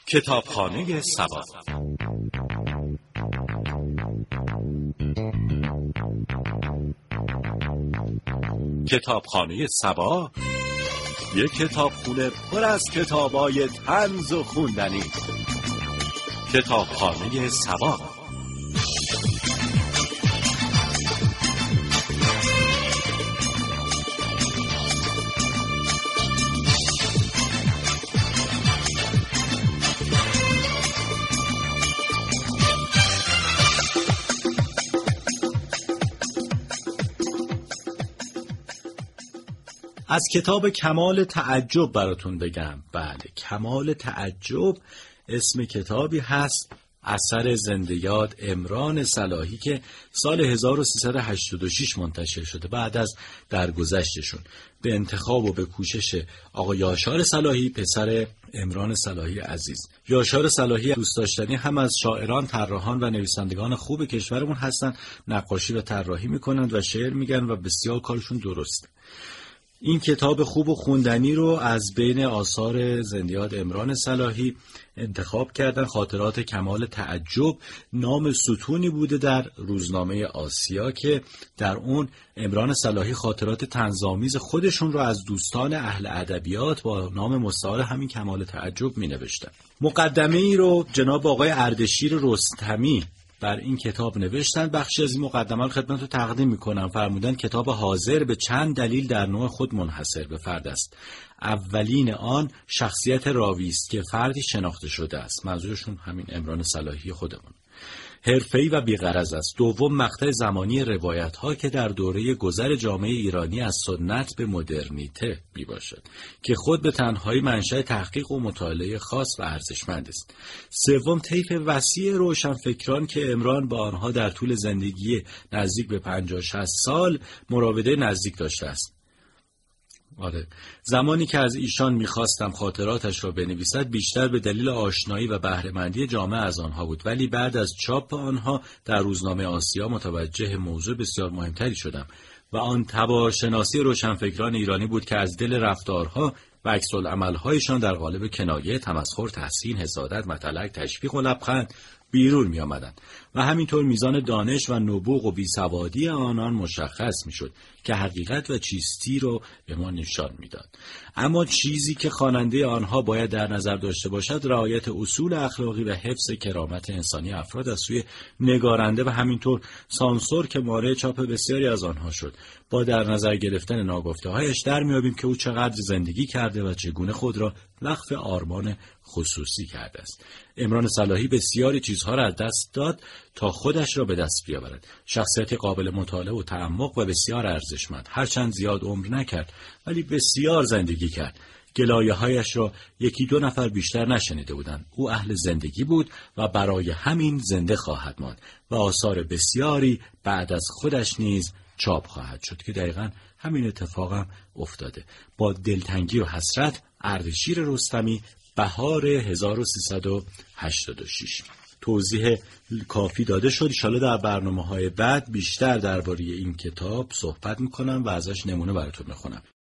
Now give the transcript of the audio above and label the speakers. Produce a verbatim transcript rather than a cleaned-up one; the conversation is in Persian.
Speaker 1: کتابخانه سبا. کتابخانه سبا یک کتابخونه پر از کتابای طنز و خوندنی. کتابخانه سبا. از کتاب کمال تعجب براتون بگم. بله، کمال تعجب اسم کتابی هست، اثر زنده یاد عمران صلاحی که سال هزار و سیصد و هشتاد و شش منتشر شده بعد از درگذشتشون به انتخاب و به کوشش آقا یاشار صلاحی، پسر عمران صلاحی عزیز. یاشار صلاحی دوست داشتنی هم از شاعران، طراحان و نویسندگان خوب کشورمون هستن. نقاشی و طراحی میکنند و شعر میگن و بسیار کارشون درسته. این کتاب خوب و خوندنی رو از بین آثار زنده یاد عمران صلاحی انتخاب کردن. خاطرات کمال تعجب نام ستونی بوده در روزنامه آسیا که در اون عمران صلاحی خاطرات طنزآمیز خودشون رو از دوستان اهل ادبیات با نام مستعار همین کمال تعجب می نوشتن. مقدمه ای رو جناب آقای اردشیر رستمی بر این کتاب نوشتن. بخشی از این مقدمه رو خدمتتون تقدیم میکنم. فرمودن کتاب حاضر به چند دلیل در نوع خود منحصر به فرد است. اولین آن شخصیت راوی است که فردی شناخته شده است. منظورشون همین عمران صلاحی خودمون. حرفه‌ای و بی‌غرض است. دوم، مقطع زمانی روایت‌ها که در دوره گذر جامعه ایرانی از سنت به مدرنیته میباشد که خود به تنهایی منشأ تحقیق و مطالعه خاص و ارزشمند است. سوم، طیف وسیع روشنفکران که عمران با آنها در طول زندگی نزدیک به پنجاه شصت سال مراوده نزدیک داشته است. آره، زمانی که از ایشان میخواستم خاطراتش را بنویسد بیشتر به دلیل آشنایی و بهره‌مندی جامعه از آنها بود، ولی بعد از چاپ آنها در روزنامه آسیا متوجه موضوع بسیار مهمتری شدم و آن تبارشناسی روشنفکران ایرانی بود که از دل رفتارها و عکس‌العمل‌هایشان در قالب کنایه، تمسخر، تحسین، حسادت، مطلق، تشویق و لبخند بیرون می آمدند و همینطور میزان دانش و نبوغ و بیسوادی آنان مشخص می شد که حقیقت و چیستی رو به ما نشان میداد. اما چیزی که خواننده آنها باید در نظر داشته باشد رعایت اصول اخلاقی و حفظ کرامت انسانی افراد از سوی نگارنده و همینطور سانسور که مانع چاپ بسیاری از آنها شد. با در نظر گرفتن ناگفته‌هایش در میابیم که او چقدر زندگی کرده و چگونه خود را وقف آرمان خصوصی کرده است. عمران صلاحی بسیاری چیزها را از دست داد تا خودش را به دست بیاورد. شخصیت قابل مطالعه و تعمق و بسیار ارزشمند. هرچند زیاد عمر نکرد ولی بسیار زندگی کرد. گلایه‌هایش را یکی دو نفر بیشتر نشنیده بودند. او اهل زندگی بود و برای همین زنده خواهد ماند و آثار بسیاری بعد از خودش نیز چاپ خواهد شد که دقیقاً همین اتفاقم افتاده. با دلتنگی و حسرت، اردشیر رستمی، بهار هزار و سیصد و هشتاد و شش. توضیح کافی داده شد. ان شاءالله در برنامه‌های بعد بیشتر درباره این کتاب صحبت می‌کنم و ازش نمونه براتون می‌خونم.